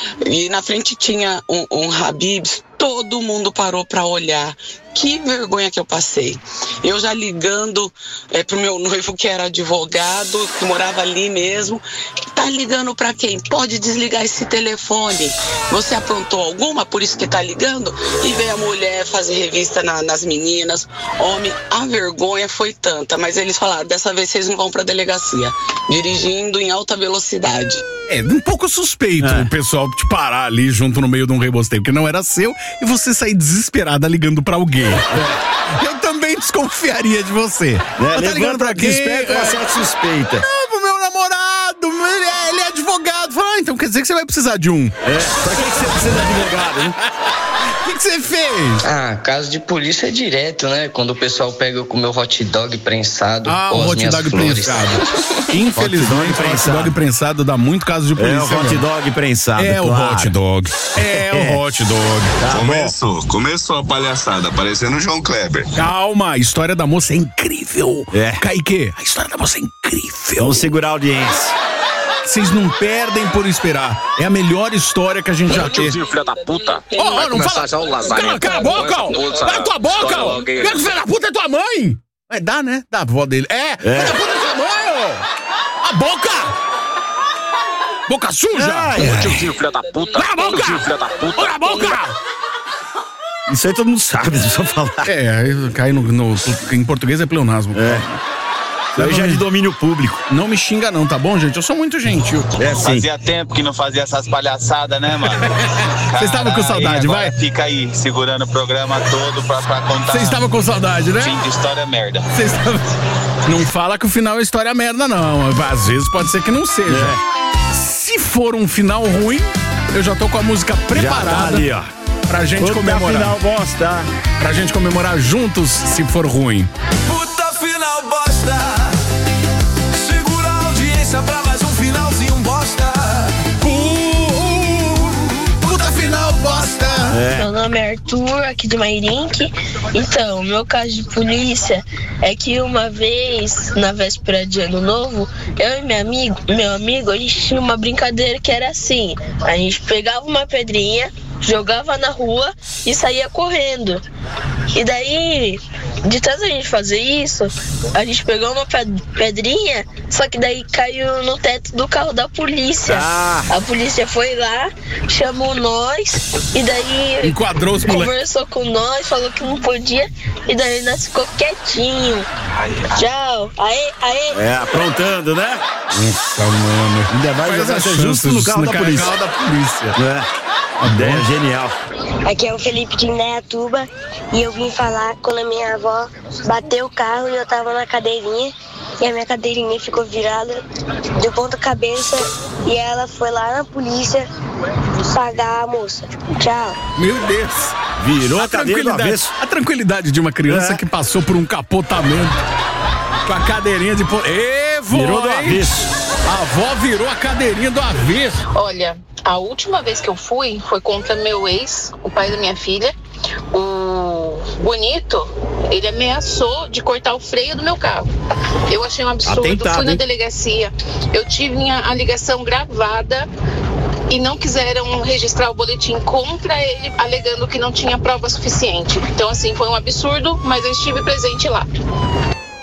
E na frente tinha um, um Habib's, todo mundo parou pra olhar. Que vergonha que eu passei. Eu já ligando é, pro meu noivo que era advogado, que morava ali mesmo. Tá ligando pra quem? Pode desligar esse telefone. Você aprontou alguma, por isso que tá ligando? E veio a mulher fazer revista na, nas meninas. Homem, a vergonha foi tanta. Mas eles falaram, dessa vez vocês não vão pra delegacia. Dirigindo em alta velocidade. É um pouco suspeito É. o pessoal te parar ali junto no meio de um rebosteio, porque não era seu, e você sair desesperada ligando pra alguém. É. Eu também desconfiaria de você. Mas tá ligando pra quem? Desperta uma certa suspeita. Não, pro meu namorado, ele é, ele é advogado. Fala, ah, então quer dizer que você vai precisar de um. É, pra que, que você precisa de advogado, né? O que, que você fez? Ah, caso de polícia é direto, né? Quando o pessoal pega com o meu hot dog prensado. Ah, com o as hot minhas dog flores. prensado. Infelizmente, o hot dog prensado dá muito caso de polícia. É o hot mesmo. dog prensado, É o claro. hot dog. É o hot dog. Tá Começou, começou a palhaçada, parecendo o João Kleber. Calma, a história da moça é incrível. É. Kaique, a história da moça é incrível. Vamos segurar a audiência. Vocês não perdem por esperar. É a melhor história que a gente já teve. Filho da puta. Ó, ó, não fala. Cala, cala a boca, ó. Cala tua boca, ó. Quer que filho da puta é tua mãe? É, dá, né? Dá a avó dele. É, filho da puta é tua mãe, ó. A boca! Boca suja! Ai, ai. Tiozinho, filho da puta. Cala a boca! Filho da puta. Cala a boca! Isso aí todo mundo sabe, não precisa falar. É, aí cai no, no. Em português é pleonasmo. É. Isso aí já é de domínio público. Não me xinga, não, tá bom, gente? Eu sou muito gentil. É sim. Fazia tempo que não fazia essas palhaçadas, né, mano? Vocês estavam com saudade, agora vai? Fica aí, segurando o programa todo pra, pra contar. Vocês estavam com saudade, né? Fim de história merda. Vocês estavam... Não fala que o final é história merda, não. Às vezes pode ser que não seja. É. Se for um final ruim, eu já tô com a música preparada. Já tá ali, ó. Pra gente Puta comemorar. final bosta. Pra gente comemorar juntos, se for ruim. Puta final bosta. Segura a audiência pra mais um finalzinho bosta. Uh, puta final bosta. É. Meu nome é Arthur, aqui do Mairink. Então, meu caso de polícia é que uma vez, na véspera de ano novo, eu e meu amigo, meu amigo, a gente tinha uma brincadeira que era assim: a gente pegava uma pedrinha, jogava na rua e saía correndo. E daí, de tanto a gente fazer isso, a gente pegou uma pedrinha, só que daí caiu no teto do carro da polícia. Ah. A polícia foi lá, chamou nós, e daí enquadrou os moleques. Conversou com nós, falou que não podia, e daí nós ficou quietinho. Tchau. Aê, aê. É, aprontando, né? Nossa, mano. Ainda vai jogar ser justo no carro da polícia. carro da polícia. É. Ideia genial. Aqui é o Felipe de Indaiatuba e eu vim falar quando a minha avó bateu o carro e eu tava na cadeirinha e a minha cadeirinha ficou virada de ponta cabeça e ela foi lá na polícia pagar a moça. Tchau. Meu Deus. Virou a, a cadeira do tranquilidade, avesso. a tranquilidade de uma criança É. que passou por um capotamento com a cadeirinha de... po- Ê, vô, Virou do hein? avesso. A avó virou a cadeirinha do avesso. Olha, a última vez que eu fui foi contra meu ex, o pai da minha filha. O Bonito, ele ameaçou de cortar o freio do meu carro. Eu achei um absurdo, Atentado, fui na hein? delegacia, eu tive a, a ligação gravada e não quiseram registrar o boletim contra ele, alegando que não tinha prova suficiente. Então, assim, foi um absurdo, mas eu estive presente lá.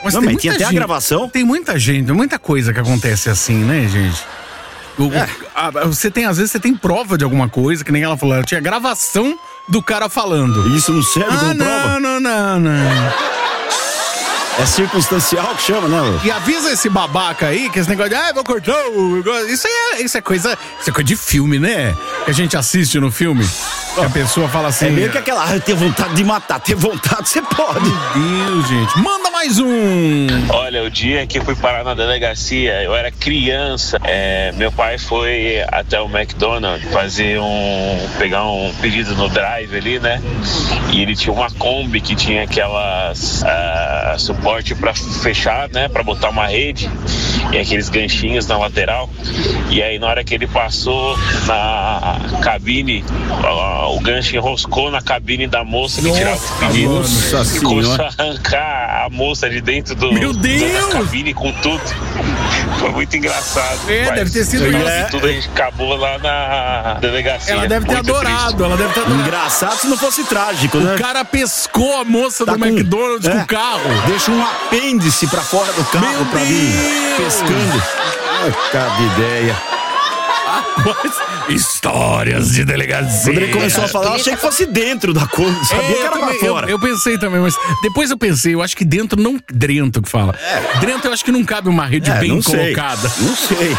Mas não, tem mas tinha até gente, a gravação. Tem muita gente, muita coisa que acontece assim, né, gente? O, é. a, você tem, às vezes, você tem prova de alguma coisa, que nem ela falou, ela tinha gravação do cara falando. Isso não serve como ah, prova? Não, não, não, não. É circunstancial que chama, né? E avisa esse babaca aí, que esse negócio de, ah, vou cortar o... Isso é, isso é coisa, isso é coisa de filme, né? Que a gente assiste no filme. Que a pessoa fala assim... É meio que aquela, ah, eu tenho vontade de matar, ter vontade, você pode. Meu Deus, gente. Manda mais um. Olha, o dia que eu fui parar na delegacia, eu era criança, é, meu pai foi até o McDonald's fazer um... pegar um pedido no drive ali, né? E ele tinha uma Kombi que tinha aquelas... Uh, suporte para fechar, né? Para botar uma rede e aqueles ganchinhos na lateral. E aí, na hora que ele passou na cabine, uh, o gancho enroscou na cabine da moça que tirava o pedido. Nossa e começou a arrancar a moça de dentro do, Meu Deus! da cabine com tudo. Foi muito engraçado. É, mas, deve ter sido é, tudo a gente acabou lá na delegacia. Ela deve ter muito adorado, triste. ela deve ter adorado. Engraçado se não fosse trágico, o né? O cara pescou a moça tá do com, McDonald's é, com o carro. Deixa um apêndice pra fora do carro Meu pra Deus. vir pescando. Ai, cada ideia. Histórias de delegacia. Quando ele começou a falar, eu achei que fosse dentro da coisa. Sabia é, que era também, pra fora. Eu, eu pensei também, mas depois eu pensei, eu acho que dentro não... Drento que fala. É. Drento eu acho que não cabe uma rede é, bem não colocada. Sei. Não sei.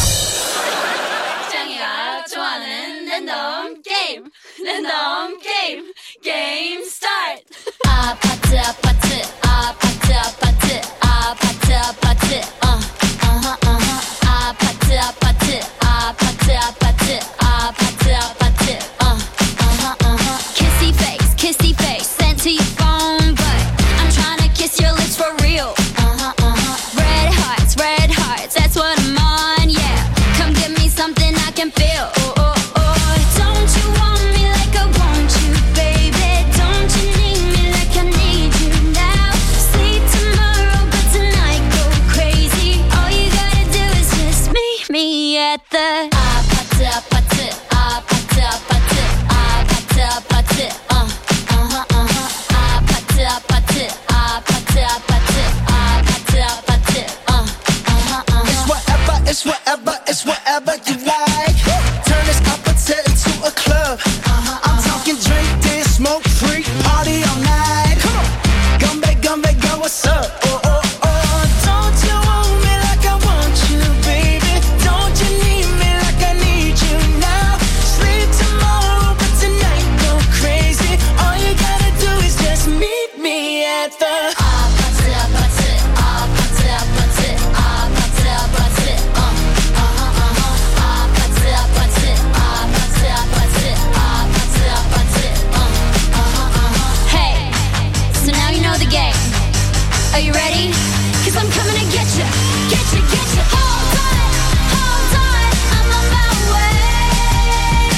Random game, game start. 아파트 아파트 아파트 아파트 아파트 아파트 어 어허 어허 아파트 아파트 아파트 아파트 아파트 아파트 어 어허 어허 kissy face kissy face sent to your phone but I'm trying to kiss your lips for real. Uh-huh uh-huh red hearts red hearts that's what I'm on yeah come give me something I can feel. Oh, oh, oh. Don't you want me like I want you, baby? Don't you need me like I need you now? Sleep tomorrow, but tonight go crazy. All you gotta do is just meet me at the 아파트 아파트 아파트 아파트 아파트 아파트 어 어허 어허 아파트 아파트 아파트 아파트 아파트 아파트 어 어허 어허 It's whatever, it's whatever, it's whatever you like. Turn this opposite into a club. Uh-huh, I'm talking drink, dance, smoke, freak, party all night. Come on, come back, come back, girl, what's up? Oh, oh, oh, don't you want me like I want you, baby? Don't you need me like I need you now? Sleep tomorrow, but tonight go crazy. All you gotta do is just meet me at the 아파트 아파트 아파트 아파트 아파트 아파트 어 어허 어허 아파트 아파트 아파트 아파트 아파트 아파트 어 어허 어허 Hey, so now you know the game. Are you ready? Cause I'm coming to get you, get you, get you. Hold on, hold on, I'm on my way.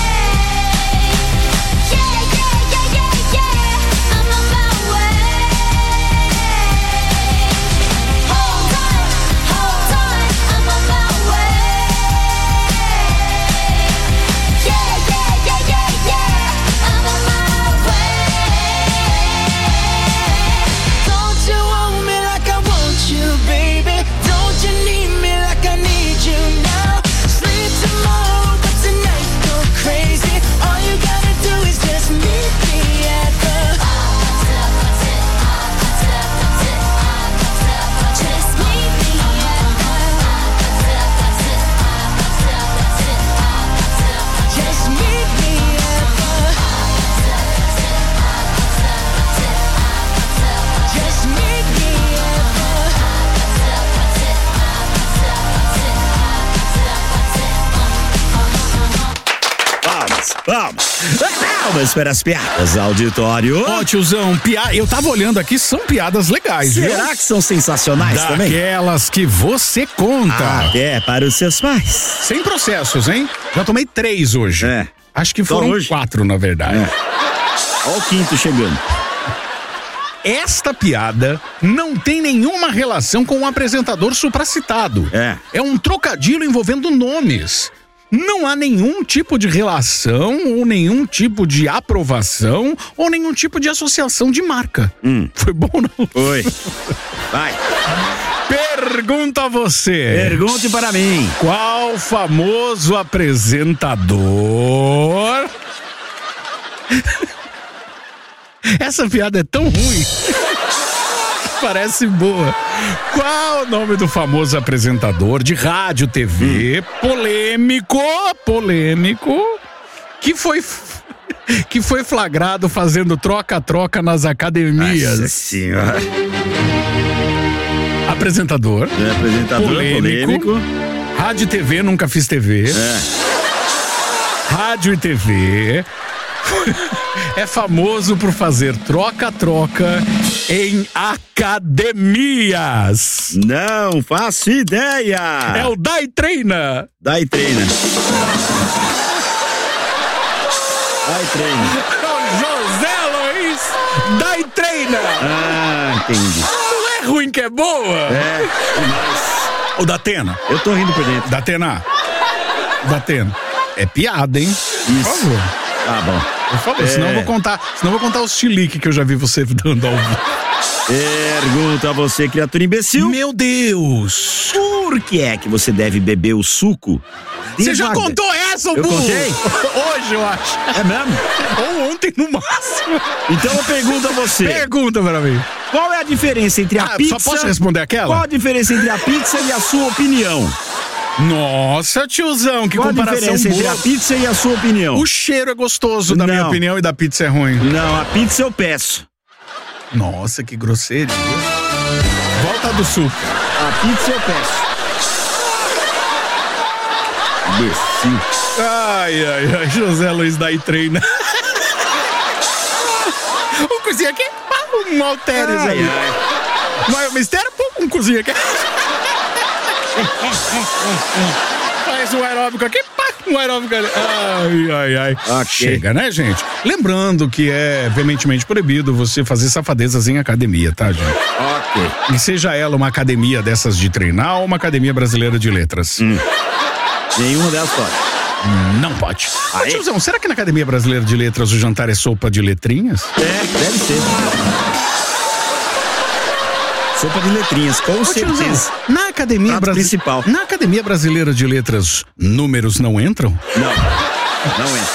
Yeah, yeah, yeah, yeah, yeah, I'm on my way. Hold on, hold on, I'm on my way. Yeah, yeah, yeah, yeah, yeah, I'm on my way. Don't you want me like I want you, baby? Don't you need me like I need you now? Sleep tomorrow, but tonight go crazy. All you gotta do is just meet me at the Just meet me Just meet me at the Just meet me at Vamos, vamos. Vamos para as piadas, auditório. Ó, tiozão, pia... eu tava olhando aqui, são piadas legais, viu? Será que são sensacionais também? Daquelas que você conta. Ah, é, para os seus pais. Sem processos, hein? Já tomei três hoje. É. Acho que Só foram hoje? quatro, na verdade. É. Olha o quinto chegando. Esta piada não tem nenhuma relação com o apresentador supracitado. É. É um trocadilho envolvendo nomes. não há nenhum tipo de relação, ou nenhum tipo de aprovação, ou nenhum tipo de associação de marca. Hum. Foi bom, não? Foi. Vai. Pergunta a você. Pergunte para mim. Qual famoso apresentador... Essa piada é tão ruim. Parece boa. Qual o nome do famoso apresentador de rádio, T V, hum. polêmico, polêmico, que foi, que foi flagrado fazendo troca-troca nas academias? Nossa senhora. Apresentador. É, apresentador polêmico. polêmico. Rádio e T V, nunca fiz T V. É. Rádio e T V. É famoso por fazer troca-troca em academias. Não faço ideia. É o Dai Treina. Dai Treina. Dai Treina. É o José Luiz Dai Treina. Ah, entendi. Não é ruim que é boa? É, mas... O Datena. Eu tô rindo por dentro. Datena. Datena. É piada, hein? Isso. Por favor. Tá bom. Por favor, é. senão eu vou contar, senão eu vou contar os chilique que eu já vi você dando ao vivo. Pergunta a você, criatura imbecil. Meu Deus! Por que é que você deve beber o suco? Você já contou essa, Eu burro? contei? Hoje, eu acho. É mesmo? Ou ontem, no máximo. Então eu pergunto a você. Pergunta pra mim. Qual é a diferença entre a ah, pizza... Só posso responder aquela? Qual a diferença entre a pizza e a sua opinião? Nossa, tiozão, que Qual comparação a diferença boa. entre a pizza e a sua opinião? O cheiro é gostoso, da Não. minha opinião, e da pizza é ruim. Não, a pizza eu peço. Nossa, que grosseria. Volta do suco. A pizza eu peço. Imbecil. Ai, ai, ai, José Luiz Dai Treina. Um cozinha aqui, um halteres Ai, aí. ai. Vai o mistério, um cozinha aqui. Faz um aeróbico aqui, pá, um aeróbico ali. Ai, ai, ai. Okay. Chega, né, gente? Lembrando que é veementemente proibido você fazer safadezas em academia, tá, gente? Ok. E seja ela uma academia dessas de treinar ou uma academia brasileira de letras. Hum. Nenhuma delas pode. Não pode. Ô, tiozão, será que na Academia Brasileira de Letras o jantar é sopa de letrinhas? É, deve ser. Sopa de letrinhas, com Ô, certeza. tiozão, na Academia Prato Brasi- principal. Na Academia Brasileira de Letras, números não entram? Não, não entra.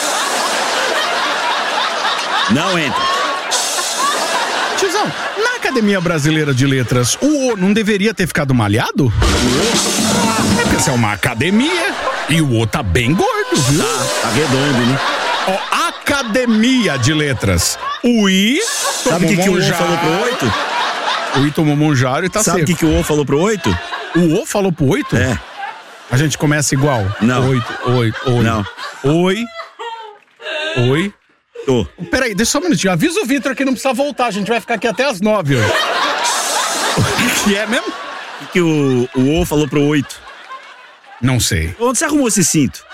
Não entra. Tiozão, na Academia Brasileira de Letras, o O não deveria ter ficado malhado? É porque essa é uma academia e o O tá bem gordo, viu? Tá, tá redondo, né? Ó, Academia de Letras. O I Sabe o que, que o O monjaro. falou pro oito? O I tomou monjaro e tá Sabe o seco. que, que o O falou pro oito? O O falou pro oito? É. A gente começa igual? Não. Oito, oito, oi. Não. Oi. Oi. Tô. Peraí, deixa só um minutinho. Avisa o Vitor que não precisa voltar. A gente vai ficar aqui até as nove hoje. O que é mesmo? O que, que o, o O falou pro oito? Não sei. Onde você arrumou esse cinto?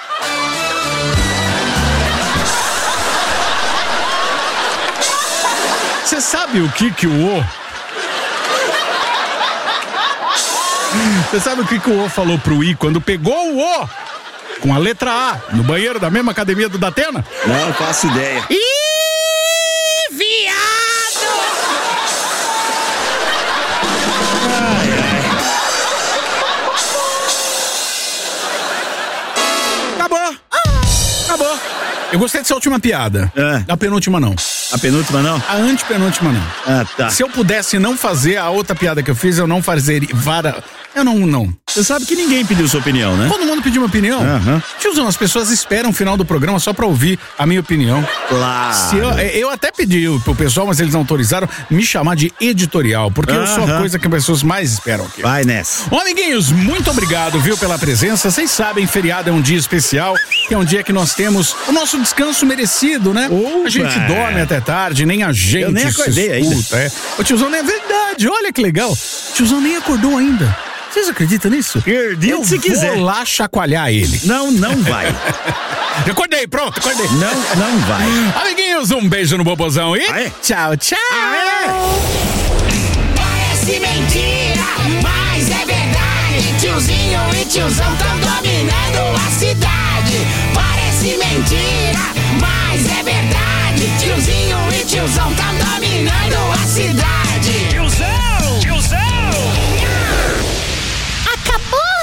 Você sabe o que que o O... Você sabe o que que o O falou pro I quando pegou o O com a letra A no banheiro da mesma academia do Datena? Não faço ideia. Ih, viado! Ai, ai. Acabou! Acabou! Eu gostei dessa última piada. É. A penúltima não. A penúltima não? A antepenúltima não. Ah, tá. Se eu pudesse não fazer a outra piada que eu fiz, eu não fazeria. Vara... Eu não, não. Você sabe que ninguém pediu sua opinião, né? Todo mundo pediu uma opinião. Aham. Tiozão, as pessoas esperam o final do programa só pra ouvir a minha opinião. Claro. Se eu, eu até pedi pro pessoal, mas eles não autorizaram me chamar de editorial, porque eu sou a Aham. coisa que as pessoas mais esperam aqui. Vai nessa. Ô, amiguinhos, muito obrigado, viu, pela presença. Vocês sabem, feriado é um dia especial, que é um dia que nós temos o nosso descanso merecido, né? Opa. A gente dorme até tarde, nem a gente Eu nem se acordei escuta, é. Ô, tiozão, não é verdade, olha que legal. O tiozão nem acordou ainda. Vocês acreditam nisso? Acredito eu se vou quiser. lá chacoalhar ele. Não, não vai. Eu acordei, pronto, acordei. Não, não vai. Amiguinhos, um beijo no bobozão e Aê. tchau, tchau. Parece mentira, mas é verdade. Tiozinho e tiozão tão dominando a cidade. Parece mentira, mas é verdade. Tiozinho e tiozão tão dominando a cidade. Tiozão!